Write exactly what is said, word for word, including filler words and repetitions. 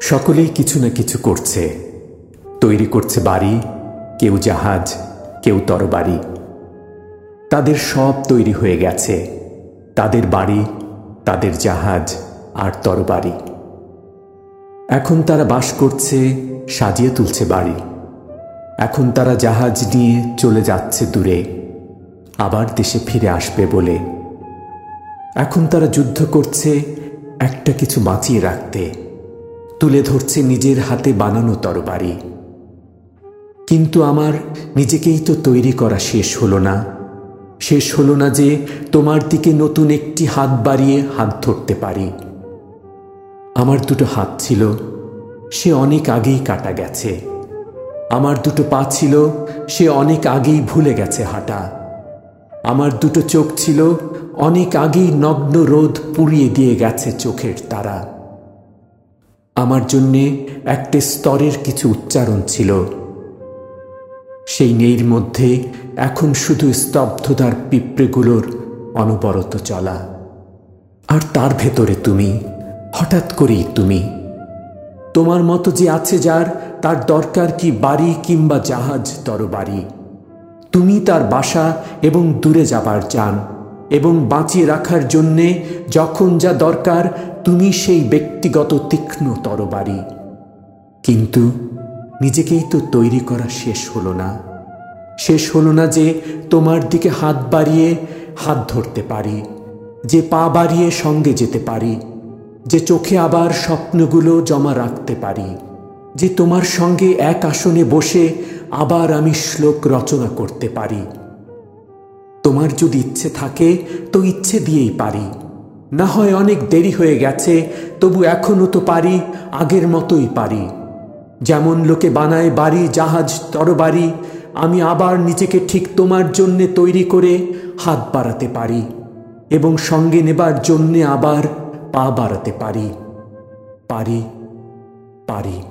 সকলেই কিছু না কিছু করছে, তৈরি করছে বাড়ি, কেউ জাহাজ, কেউ তরবারি। তাদের সব তৈরি হয়ে গেছে, তাদের বাড়ি, তাদের জাহাজ আর তরবারি। এখন তারা বাস করছে, সাজিয়ে তুলছে বাড়ি। এখন তারা জাহাজ নিয়ে চলে যাচ্ছে দূরে, আবার দেশে ফিরে আসবে বলে। এখন তারা যুদ্ধ করছে একটা কিছু বাঁচিয়ে রাখতে, তুলে ধরছে নিজের হাতে বানানো তরবারি। কিন্তু আমার নিজেকেই তো তৈরি করা শেষ হলো না। শেষ হলো না যে তোমার দিকে নতুন একটি হাত বাড়িয়ে হাত ধরতে পারি। আমার দুটো হাত ছিল, সে অনেক আগেই কাটা গেছে। আমার দুটো পা ছিল, সে অনেক আগেই ভুলে গেছে হাঁটা। আমার দুটো চোখ ছিল, অনেক আগেই নগ্ন রোদ পুড়িয়ে দিয়ে গেছে চোখের তারা। আমার জন্যে একটা স্তরের কিছু উচ্চারণ ছিল, সেই নেইর মধ্যে এখন শুধু স্তব্ধতার পিঁপড়েগুলোর অনবরত চলা। আর তার ভেতরে তুমি, হঠাৎ করেই তুমি। তোমার মতো যে আছে যার, তার দরকার কি বাড়ি কিংবা জাহাজ তরবারি। তুমি তার বাসা এবং দূরে যাবার যান, এবং বাঁচিয়ে রাখার জন্যে যখন যা দরকার তুমি সেই ব্যক্তিগত তীক্ষ্ণ তরবারি। কিন্তু নিজেকেই তো তৈরি করা শেষ হলো না। শেষ হলো না যে তোমার দিকে হাত বাড়িয়ে হাত ধরতে পারি, যে পা বাড়িয়ে সঙ্গে যেতে পারি, যে চোখে আবার স্বপ্নগুলো জমা রাখতে পারি, যে তোমার সঙ্গে এক আসনে বসে আবার আমি শ্লোক রচনা করতে পারি। তোমার যদি ইচ্ছে থাকে তো ইচ্ছে দিয়েই পারি। না হয় অনেক দেরি হয়ে গেছে, তবু এখনো তো পারি, আগের মতোই পারি। যেমন লোকে বানায় বাড়ি, জাহাজ, তরবারি, আমি আবার নিজেকে ঠিক তোমার জন্যে তৈরি করে হাত বাড়াতে পারি, এবং সঙ্গে নেবার জন্যে আবার পা বাড়াতে পারি। পারি, পারি।